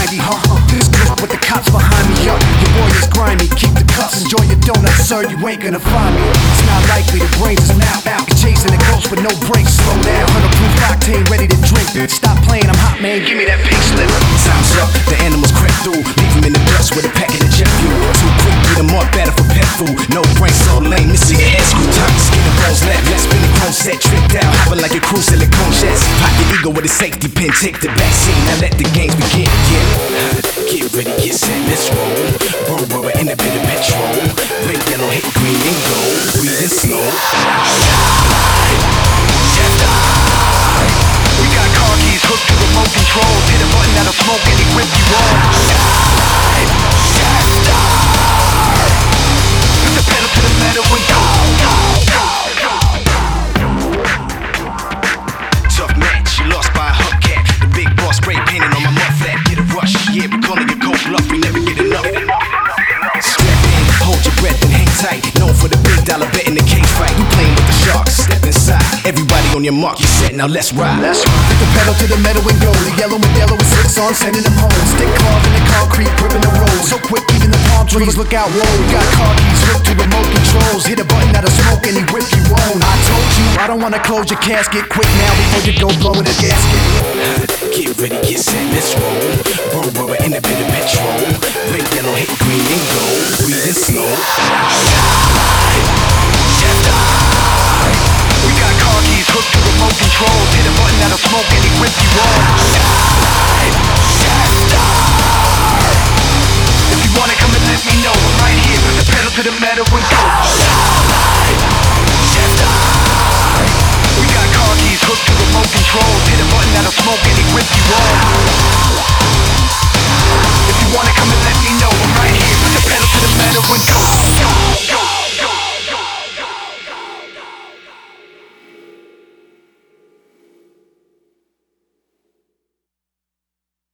baby, huh? This clip with the cops behind me, up. Your boy is grimy, keep the cuffs, enjoy your donuts, sir, you ain't gonna find me. It's not likely, the brains is now out. You're chasing a ghost with no brakes, slow down. 100 proof octane, ready to drink. Stop playing, I'm hot, man, give me that pink slip. Time's up, the animals crept through. Leave him in the dust with a packet of jet fuel. Too quick, beat him up, better for pet food. No brains, so lame, missing your head screw. Time to skin the bones left. Let's spin the chrome set, tricked out, hopping like a crew silicone jets. Pop your ego with a safety pin, take the backseat, now let the games begin. Get ready, get set, let's roll. Roll, in a bit of petrol. Red, yellow, hit green and gold. Breathing slow. We got car keys hooked to remote controls. Hit a button that'll smoke any whip you want. Put the pedal to the metal and go. Tough match, you lost by a hubcap. The big boss spray painting on my mud flat. Get a rush, yeah, we calling it cold bluff. We never get enough. Strap in, hold your breath and hang tight. Known for the big dollar bet in the cage fight. We playing with the sharks, step inside. Everybody on your mark, you set, now let's ride. Put the pedal to the metal and go. The yellow Modelo with 6 on, sending them home. Stick carving the concrete, gripping the road. So quick, even the palm trees look out, whoa. We got car keys hooked to remote controls. Hit a button that'll smoke any whip you own. I told you, I don't wanna close your casket quick now before you go blowing the gasket. Get ready, get set, let's roll. Roll, in a bit of petrol. Red, yellow, hit green and gold. Breathing slow. We got car keys hooked to remote controls. Hit a button that'll smoke any whip you want. If you wanna come and let me know, I'm right here. Put the pedal to the metal and go. We got car keys hooked to remote controls. Hit a button that'll smoke any whip you want.